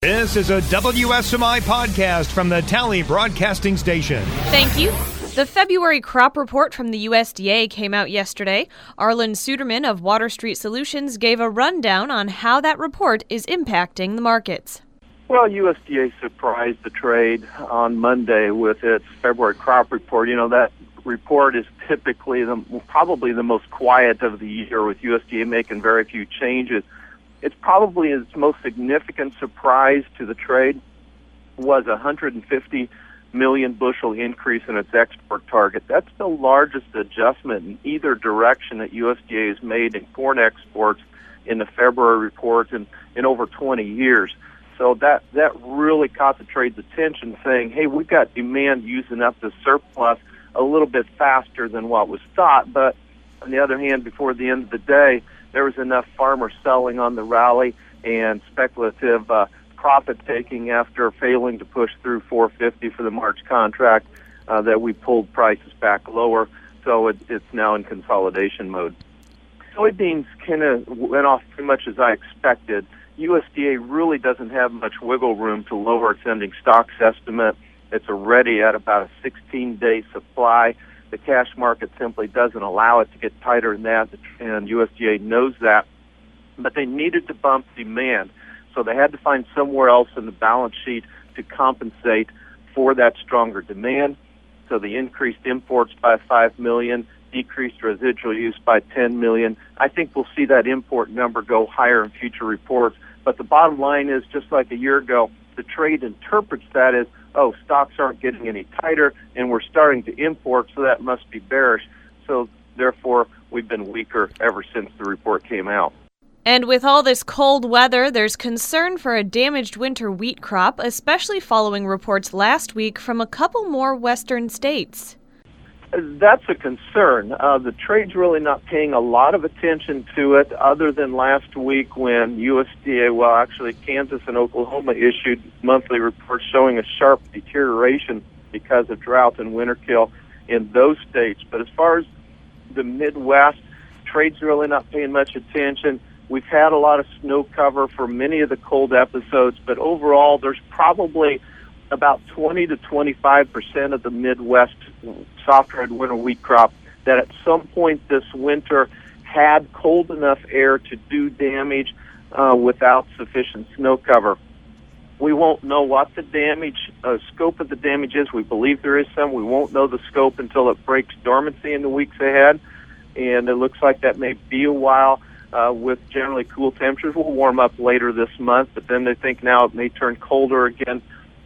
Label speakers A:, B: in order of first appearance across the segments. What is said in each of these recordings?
A: This is a WSMI podcast from the Tally Broadcasting Station.
B: Thank you. The February crop report from the USDA came out yesterday. Arlen Suderman of Water Street Solutions gave a rundown on how that report is impacting the markets.
C: Well, USDA surprised the trade on Monday with its February crop report. You know, that report is typically probably the most quiet of the year, with USDA making very few changes. It's probably its most significant surprise to the trade was a 150 million bushel increase in its export target. That's the largest adjustment in either direction that USDA has made in corn exports in the February report in over 20 years. So that really caught the trade's attention, saying, hey, we've got demand using up the surplus a little bit faster than what was thought. But on the other hand, before the end of the day, there was enough farmers selling on the rally and speculative profit-taking after failing to push through $4.50 for the March contract that we pulled prices back lower. So it's now in consolidation mode. Soybeans kind of went off pretty much as I expected. USDA really doesn't have much wiggle room to lower its ending stocks estimate. It's already at about a 16-day supply. The cash market simply doesn't allow it to get tighter than that, and USDA knows that. But they needed to bump demand, so they had to find somewhere else in the balance sheet to compensate for that stronger demand. So they increased imports by 5 million, decreased residual use by 10 million. I think we'll see that import number go higher in future reports. But the bottom line is, just like a year ago, the trade interprets that as, oh, stocks aren't getting any tighter, and we're starting to import, so that must be bearish. So, therefore, we've been weaker ever since the report came out.
B: And with all this cold weather, there's concern for a damaged winter wheat crop, especially following reports last week from a couple more western states.
C: That's a concern. The trade's really not paying a lot of attention to it, other than last week when USDA, well, actually Kansas and Oklahoma issued monthly reports showing a sharp deterioration because of drought and winter kill in those states. But as far as the Midwest, trade's really not paying much attention. We've had a lot of snow cover for many of the cold episodes, but overall there's probably about 20 to 25% of the Midwest soft red winter wheat crop that at some point this winter had cold enough air to do damage without sufficient snow cover. We won't know what the damage, scope of the damage is. We believe there is some. We won't know the scope until it breaks dormancy in the weeks ahead, and it looks like that may be a while. With generally cool temperatures, will warm up later this month, but then they think now it may turn colder again.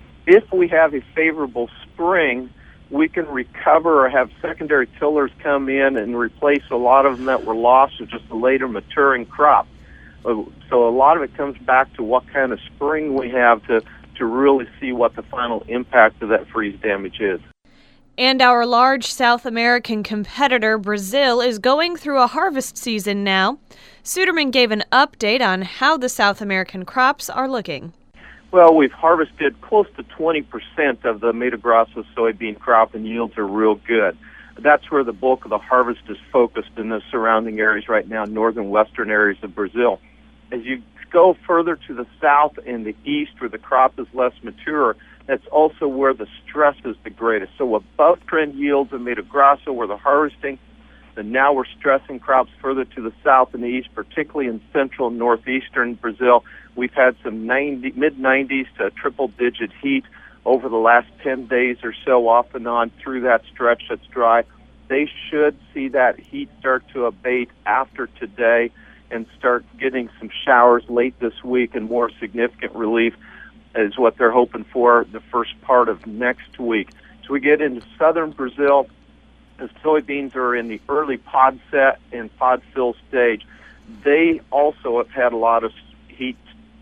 C: If we have a favorable spring, we can recover or have secondary tillers come in and replace a lot of them that were lost with just a later maturing crop. So a lot of it comes back to what kind of spring we have to really see what the final impact of that freeze damage is.
B: And our large South American competitor, Brazil, is going through a harvest season now. Suderman gave an update on how the South American crops are looking.
C: Well, we've harvested close to 20% of the Mato Grosso soybean crop, and yields are real good. That's where the bulk of the harvest is focused in the surrounding areas right now, northern western areas of Brazil. As you go further to the south and the east, where the crop is less mature, that's also where the stress is the greatest. So above trend yields in Mato Grosso, where the harvesting, and now we're stressing crops further to the south and the east, particularly in central and northeastern Brazil. We've had some mid-90s to triple-digit heat over the last 10 days or so, off and on through that stretch that's dry. They should see that heat start to abate after today and start getting some showers late this week, and more significant relief is what they're hoping for the first part of next week. So we get into southern Brazil. The soybeans are in the early pod set and pod fill stage. They also have had a lot of heat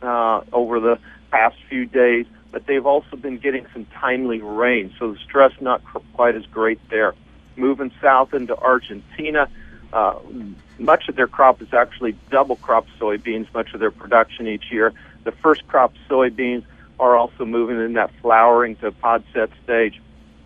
C: over the past few days, but they've also been getting some timely rain, so the stress not quite as great there. Moving south into Argentina, much of their crop is actually double crop soybeans, much of their production each year. The first crop soybeans are also moving in that flowering to pod set stage.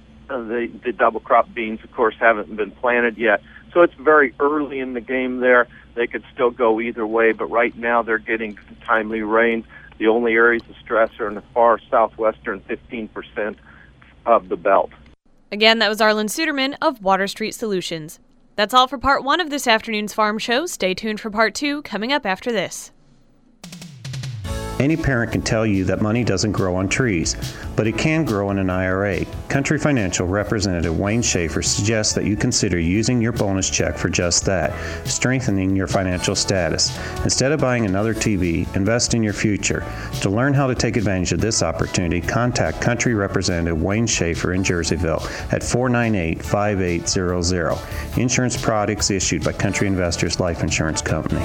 C: The double crop beans, of course, haven't been planted yet. So it's very early in the game there. They could still go either way, but right now they're getting timely rain. The only areas of stress are in the far southwestern 15% of the belt.
B: Again, that was Arlen Suderman of Water Street Solutions. That's all for part 1 of this afternoon's Farm Show. Stay tuned for part 2 coming up after this.
D: Any parent can tell you that money doesn't grow on trees, but it can grow in an IRA. Country Financial Representative Wayne Schaefer suggests that you consider using your bonus check for just that, strengthening your financial status. Instead of buying another TV, invest in your future. To learn how to take advantage of this opportunity, contact Country Representative Wayne Schaefer in Jerseyville at 498-5800. Insurance products issued by Country Investors Life Insurance Company.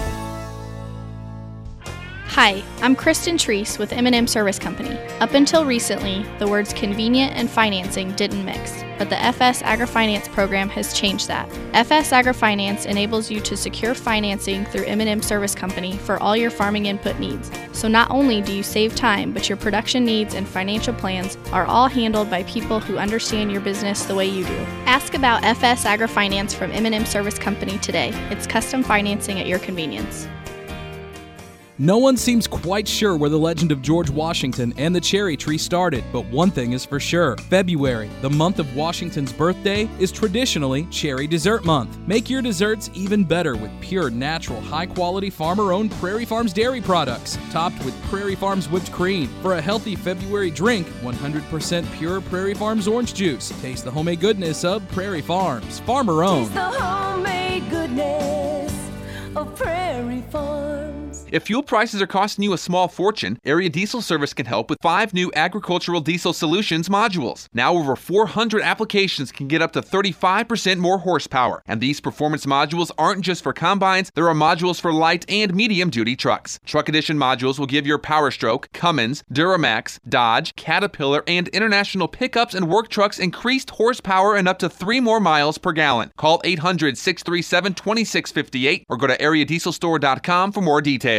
E: Hi, I'm Kristen Treese with M&M Service Company. Up until recently, the words convenient and financing didn't mix, but the FS AgriFinance program has changed that. FS AgriFinance enables you to secure financing through M&M Service Company for all your farming input needs. So not only do you save time, but your production needs and financial plans are all handled by people who understand your business the way you do. Ask about FS AgriFinance from M&M Service Company today. It's custom financing at your convenience.
F: No one seems quite sure where the legend of George Washington and the cherry tree started, but one thing is for sure. February, the month of Washington's birthday, is traditionally Cherry Dessert Month. Make your desserts even better with pure, natural, high-quality, farmer-owned Prairie Farms dairy products, topped with Prairie Farms whipped cream. For a healthy February drink, 100% pure Prairie Farms orange juice. Taste the homemade goodness of Prairie Farms, farmer-owned.
G: Taste the homemade goodness of Prairie Farms.
H: If fuel prices are costing you a small fortune, Area Diesel Service can help with 5 new Agricultural Diesel Solutions modules. Now over 400 applications can get up to 35% more horsepower. And these performance modules aren't just for combines, there are modules for light and medium-duty trucks. Truck Edition modules will give your Power Stroke, Cummins, Duramax, Dodge, Caterpillar, and International pickups and work trucks increased horsepower and up to 3 more miles per gallon. Call 800-637-2658 or go to areadieselstore.com for more details.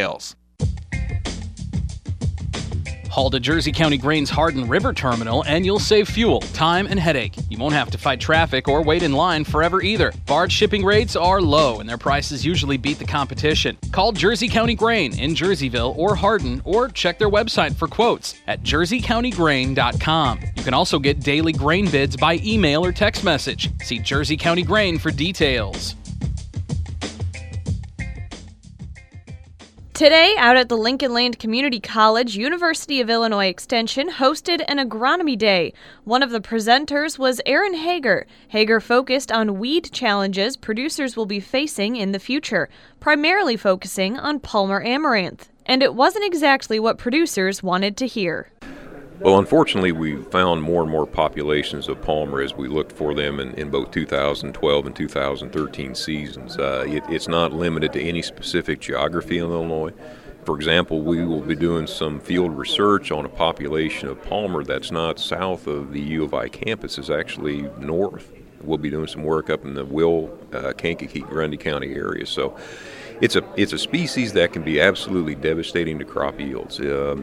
I: Haul to Jersey County Grain's Hardin River Terminal and you'll save fuel, time, and headache. You won't have to fight traffic or wait in line forever either. Barge shipping rates are low and their prices usually beat the competition. Call Jersey County Grain in Jerseyville or Hardin or check their website for quotes at jerseycountygrain.com. You can also get daily grain bids by email or text message. See Jersey County Grain for details.
B: Today, out at the Lincoln Land Community College, University of Illinois Extension hosted an agronomy day. One of the presenters was Aaron Hager. Hager focused on weed challenges producers will be facing in the future, primarily focusing on Palmer amaranth. And it wasn't exactly what producers wanted to hear.
J: Well, unfortunately, we found more and more populations of Palmer as we looked for them in both 2012 and 2013 seasons. It's not limited to any specific geography in Illinois. For example, we will be doing some field research on a population of Palmer that's not south of the U of I campus, it's actually north. We'll be doing some work up in the Will, Kankakee, Grundy County area. So it's a species that can be absolutely devastating to crop yields.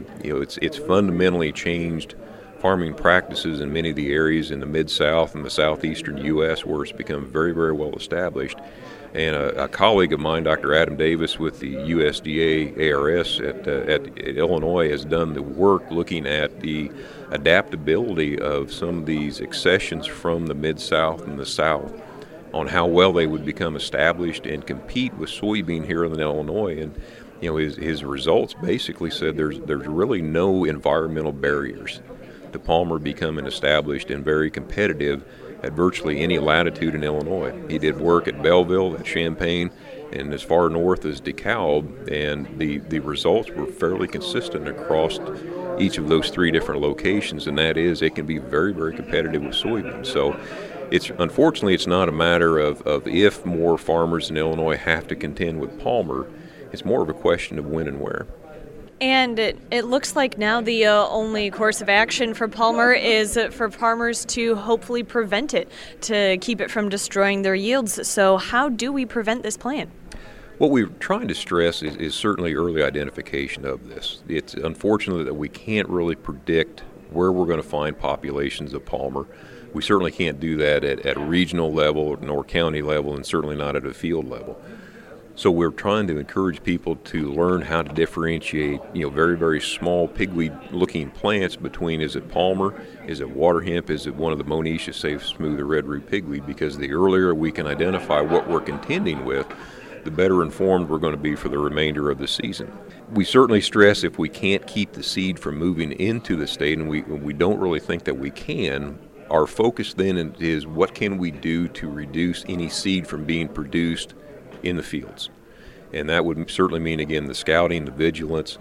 J: It's fundamentally changed farming practices in many of the areas in the Mid-South and the southeastern U.S. where it's become very, very well established. And a colleague of mine, Dr. Adam Davis with the USDA ARS at Illinois, has done the work looking at the adaptability of some of these accessions from the Mid-South and the South on how well they would become established and compete with soybean here in Illinois. And his results basically said there's really no environmental barriers to Palmer becoming established and very competitive at virtually any latitude in Illinois. He did work at Belleville, at Champaign, and as far north as DeKalb, and the results were fairly consistent across each of those 3 different locations, and that is it can be very, very competitive with soybeans. So unfortunately it's not a matter of if more farmers in Illinois have to contend with Palmer. It's more of a question of when and where.
B: And it looks like now the only course of action for Palmer is for farmers to hopefully prevent it, to keep it from destroying their yields. So how do we prevent this plant?
J: What we're trying to stress is certainly early identification of this. It's unfortunate that we can't really predict where we're going to find populations of Palmer. We certainly can't do that at a regional level nor county level, and certainly not at a field level. So we're trying to encourage people to learn how to differentiate, very, very small pigweed-looking plants between, is it palmer, is it water hemp, is it one of the Monoecia safe smooth or red root pigweed, because the earlier we can identify what we're contending with, the better informed we're going to be for the remainder of the season. We certainly stress if we can't keep the seed from moving into the state, and we don't really think that we can, our focus then is what can we do to reduce any seed from being produced in the fields. And that would certainly mean, again, the scouting, the vigilance,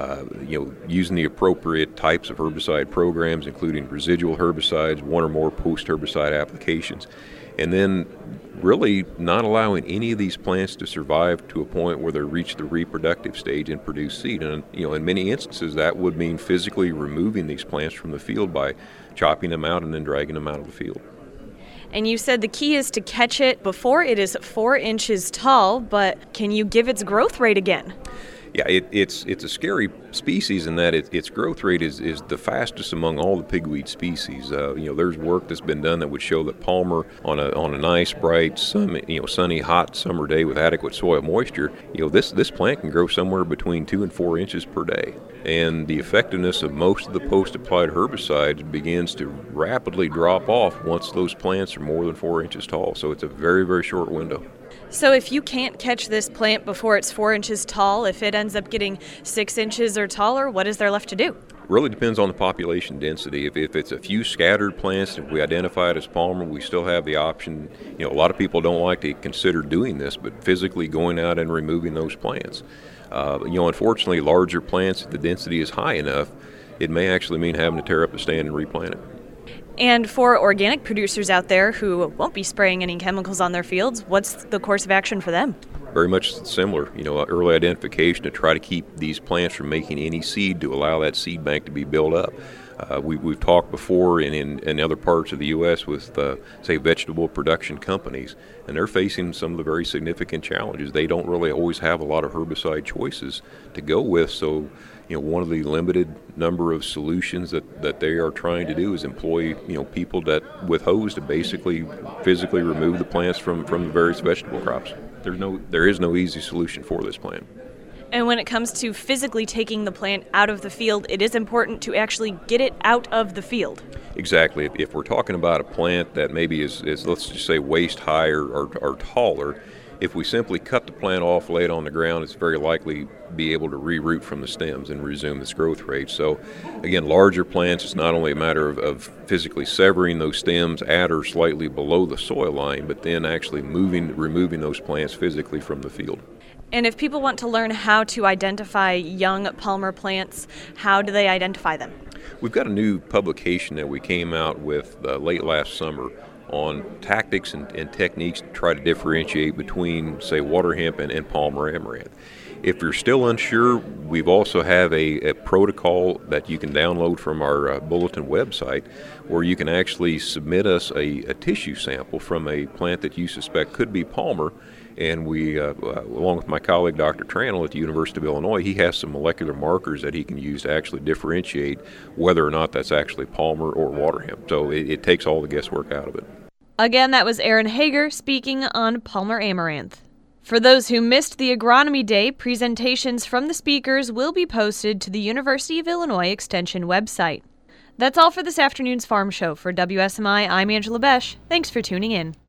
J: using the appropriate types of herbicide programs, including residual herbicides, one or more post-herbicide applications, and then really not allowing any of these plants to survive to a point where they reach the reproductive stage and produce seed. And in many instances, that would mean physically removing these plants from the field by chopping them out and then dragging them out of the field.
B: And you said the key is to catch it before it is 4 inches tall, but can you give its growth rate again?
J: Yeah, it's a scary species in that its growth rate is the fastest among all the pigweed species. There's work that's been done that would show that palmer on a nice, bright, sunny, hot summer day with adequate soil moisture, this plant can grow somewhere between 2 and 4 inches per day. And the effectiveness of most of the post-applied herbicides begins to rapidly drop off once those plants are more than 4 inches tall. So it's a very, very short window.
B: So if you can't catch this plant before it's 4 inches tall, if it ends up getting 6 inches or taller, what is there left to do?
J: Really depends on the population density. If it's a few scattered plants, if we identify it as palmer, we still have the option. A lot of people don't like to consider doing this, but physically going out and removing those plants. Unfortunately, larger plants, if the density is high enough, it may actually mean having to tear up the stand and replant it.
B: And for organic producers out there who won't be spraying any chemicals on their fields, what's the course of action for them?
J: Very much similar, early identification to try to keep these plants from making any seed to allow that seed bank to be built up. We've talked before in other parts of the U.S. with, say, vegetable production companies, and they're facing some of the very significant challenges. They don't really always have a lot of herbicide choices to go with, so one of the limited number of solutions that they are trying to do is employ people with hose to basically physically remove the plants from the various vegetable crops. There is no easy solution for this plant.
B: And when it comes to physically taking the plant out of the field, it is important to actually get it out of the field.
J: Exactly. If we're talking about a plant that maybe is let's just say waist high or taller, if we simply cut the plant off, lay it on the ground, it's very likely be able to reroot from the stems and resume its growth rate. So again, larger plants, it's not only a matter of physically severing those stems at or slightly below the soil line, but then actually removing those plants physically from the field.
B: And if people want to learn how to identify young palmer plants, how do they identify them?
J: We've got a new publication that we came out with late last summer on tactics and techniques to try to differentiate between, say, water hemp and palmer amaranth. If you're still unsure, we've also have a protocol that you can download from our bulletin website where you can actually submit us a tissue sample from a plant that you suspect could be palmer. And we, along with my colleague Dr. Tranel at the University of Illinois, he has some molecular markers that he can use to actually differentiate whether or not that's actually palmer or water hemp. So it takes all the guesswork out of it.
B: Again, that was Aaron Hager speaking on Palmer Amaranth. For those who missed the Agronomy Day, presentations from the speakers will be posted to the University of Illinois Extension website. That's all for this afternoon's Farm Show. For WSMI, I'm Angela Besch. Thanks for tuning in.